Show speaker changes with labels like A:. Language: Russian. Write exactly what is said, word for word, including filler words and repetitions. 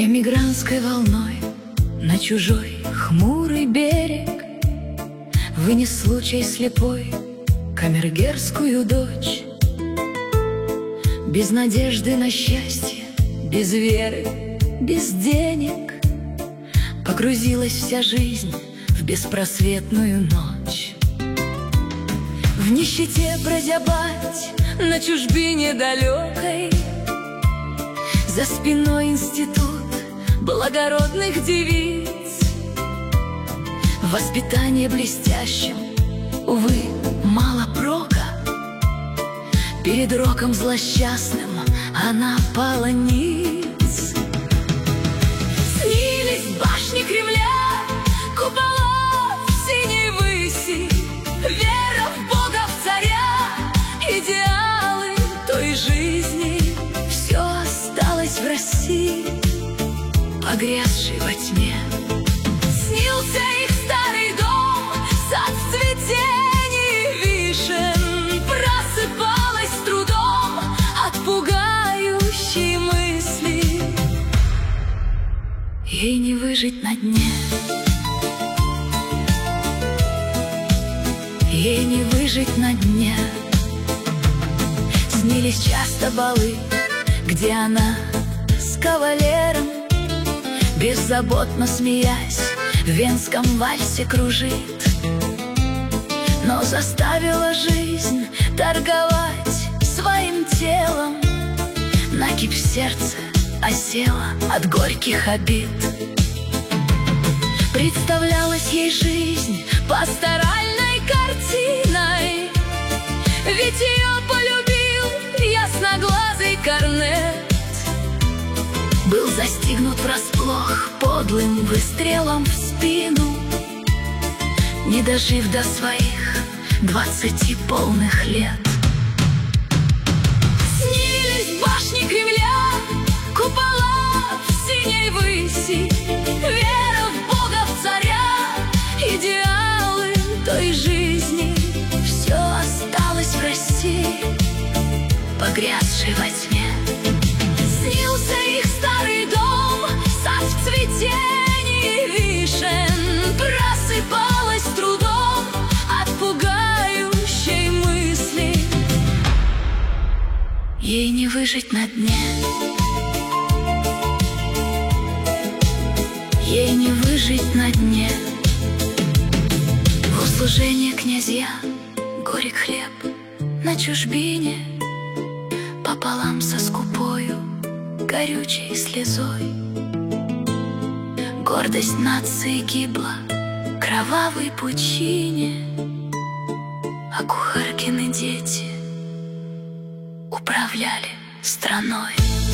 A: Эмигрантской волной на чужой хмурый берег вынес случай слепой камергерскую дочь. Без надежды на счастье, без веры, без денег погрузилась вся жизнь в беспросветную ночь. В нищете прозябать на чужбине далекой, за спиной институт благородных девиц. Воспитание блестящим, увы, мало прока. Перед роком злосчастным она пала ниц. Снились башни Кремля, купола в синей выси, вера в Бога, в царя, идеалы той жизни. Все осталось в России, погрязшей во тьме. Снился их старый дом, сад в цветении вишен, просыпалась с трудом от пугающей мысли. Ей не выжить на дне, ей не выжить на дне. Снились часто балы, где она с кавалером, беззаботно смеясь, в венском вальсе кружит. Но заставила жизнь торговать своим телом, накипь в сердце осела от горьких обид. Представлялась ей жизнь пасторальной картиной, ведь ее полюбил ясноглазый корнет. Был застигнут врасплох подлым выстрелом в спину, не дожив до своих двадцати полных лет. Снились башни Кремля, купола в синей выси, вера в Бога, в царя, идеалы той жизни. Все осталось в России, погрязшей во тьме. Снился их старый дом, сад в цветении вишен, просыпалась с трудом от пугающей мысли. Ей не выжить на дне, ей не выжить на дне. В услужение князья горек хлеб на чужбине, пополам со скупою горючей слезой. Гордость нации гибла в кровавой пучине, а кухаркины дети управляли страной.